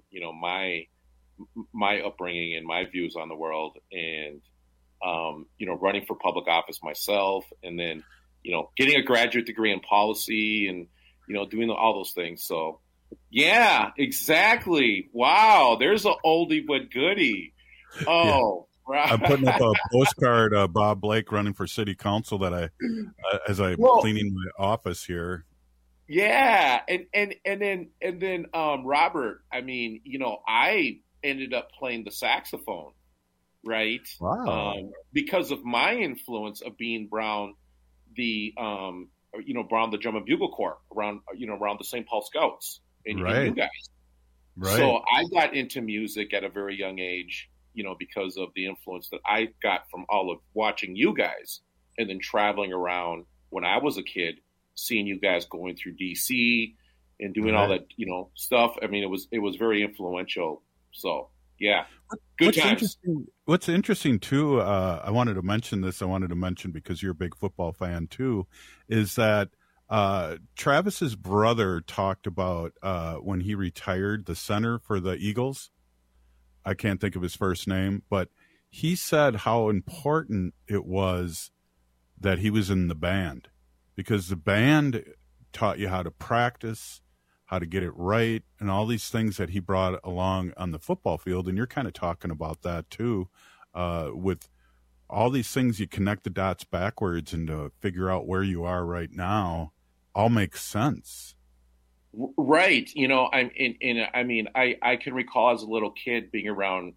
my upbringing and my views on the world, and, running for public office myself, and then, getting a graduate degree in policy and, doing all those things. So yeah, exactly. Wow. There's an oldie but goodie. Oh, yeah. Right. I'm putting up a postcard, Bob Blake running for city council that as I'm cleaning my office here. Yeah. And then Robert, I mean, I ended up playing the saxophone, right? Wow. Because of my influence of being Brown, Brown, the Drum and Bugle Corps around the St. Paul Scouts and you guys. Right. So I got into music at a very young age, because of the influence that I got from all of watching you guys and then traveling around when I was a kid, seeing you guys going through DC and doing all that, stuff. I mean, it was very influential. So yeah, good times. What's interesting too, I wanted to mention this. I wanted to mention because you're a big football fan too, is that Travis's brother talked about when he retired, the center for the Eagles. I can't think of his first name, but he said how important it was that he was in the band, because the band taught you how to practice, how to get it right, and all these things that he brought along on the football field. And you're kind of talking about that too, with all these things. You connect the dots backwards and to figure out where you are right now all makes sense. Right. I can recall as a little kid being around,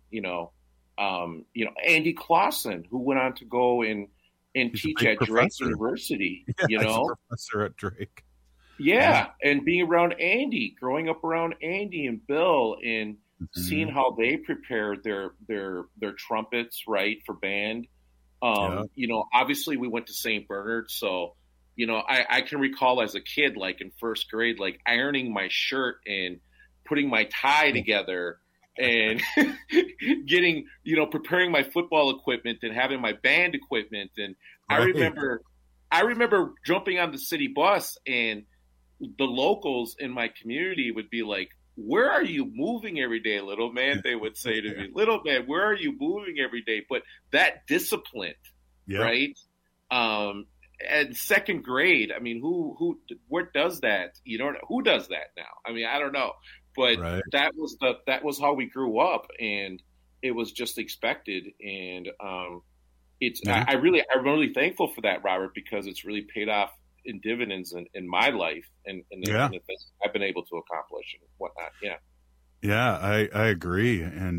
Andy Clausen, who went on to go and teach at Drake University, He's a professor at Drake. Yeah. And being around Andy, growing up around Andy and Bill, and seeing how they prepared their trumpets, right, for band. Obviously we went to St. Bernard, so I can recall as a kid, like in first grade, like ironing my shirt and putting my tie together and getting, preparing my football equipment and having my band equipment. And right. I remember jumping on the city bus, and the locals in my community would be like, "Where are you moving every day, little man?" They would say to me, "Little man, where are you moving every day?" But that discipline, right? At second grade, I mean, what does that? Who does that now? I mean, I don't know, but that was how we grew up, and it was just expected. And I'm really thankful for that, Robert, because it's really paid off in dividends in my life and the things I've been able to accomplish and whatnot. I agree. And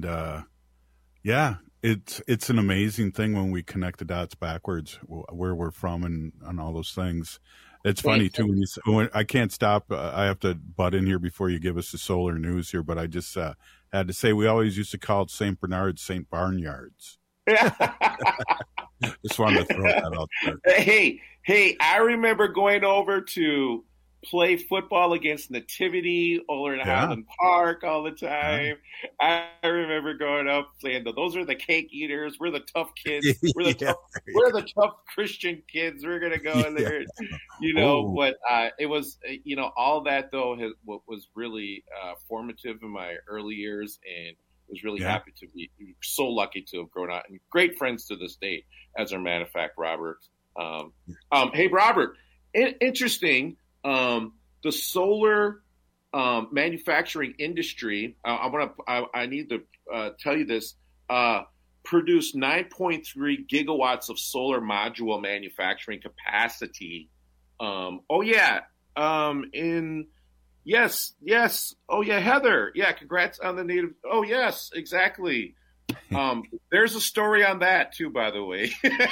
it's an amazing thing when we connect the dots backwards, where we're from and all those things. It's funny too when I can't stop. I have to butt in here before you give us the solar news here, but I just had to say we always used to call it St. Bernard's St. Barnyards. Just wanted to throw that out there. Hey, I remember going over to play football against Nativity over in Highland Park all the time. I remember going up playing those are the cake eaters. We're the tough kids. We're the tough Christian kids. We're gonna go in there, But it was, all that though was really formative in my early years, and was really happy to be so lucky to have grown up and great friends to this day. As a matter of fact, Robert. Hey, Robert, interesting. The solar manufacturing industry, I need to tell you this, produced 9.3 gigawatts of solar module manufacturing capacity. Yes. Oh, yeah, Heather. Yeah, congrats on the native. Oh, yes, exactly. There's a story on that too, by the way.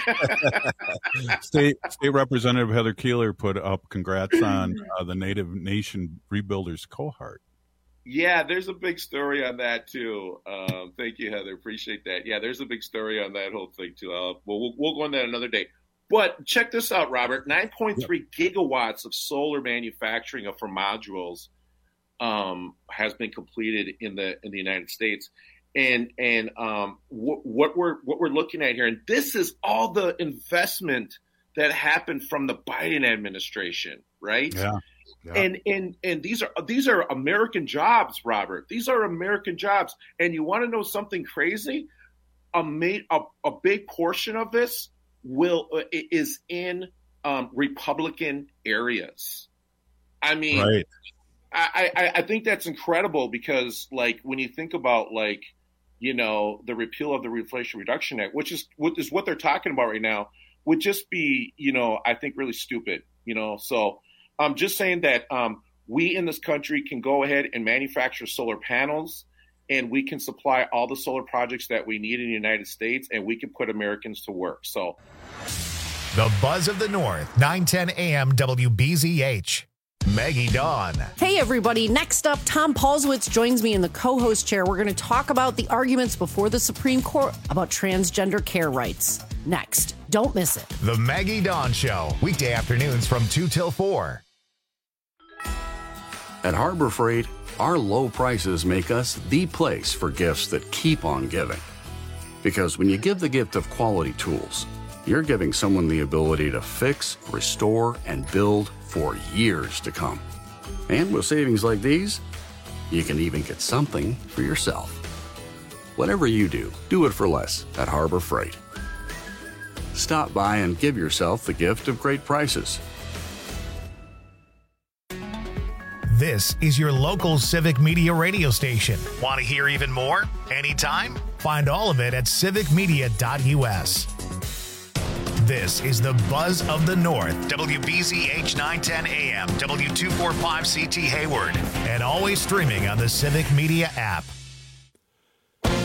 State Representative Heather Keeler put up congrats on the Native Nation Rebuilders Cohort. Yeah, there's a big story on that too. Thank you, Heather. Appreciate that. Yeah, there's a big story on that whole thing too. We'll go on that another day. But check this out, Robert. 9.3 gigawatts of solar manufacturing for modules has been completed in the United States. And what we're looking at here, and this is all the investment that happened from the Biden administration, right? Yeah. And these are American jobs, Robert. These are American jobs. And you want to know something crazy? A big portion of this is in Republican areas. I mean, right. I think that's incredible because, like, when you think about, like, the repeal of the Inflation Reduction Act, which is what they're talking about right now, would just be, I think really stupid, So I'm just saying that we in this country can go ahead and manufacture solar panels, and we can supply all the solar projects that we need in the United States, and we can put Americans to work. So the Buzz of the North, 910 AM WBZH. Maggie Dawn. Hey, everybody. Next up, Tom Paulswitz joins me in the co-host chair. We're going to talk about the arguments before the Supreme Court about transgender care rights. Next. Don't miss it. The Maggie Dawn Show. Weekday afternoons from 2 till 4. At Harbor Freight, our low prices make us the place for gifts that keep on giving. Because when you give the gift of quality tools, you're giving someone the ability to fix, restore, and build for years to come. And with savings like these, you can even get something for yourself. Whatever you do, do it for less at Harbor Freight. Stop by and give yourself the gift of great prices. This is your local Civic Media radio station. Want to hear even more? Anytime? Find all of it at civicmedia.us. This is the Buzz of the North, WBZH 910 AM, W245CT Hayward, and always streaming on the Civic Media app.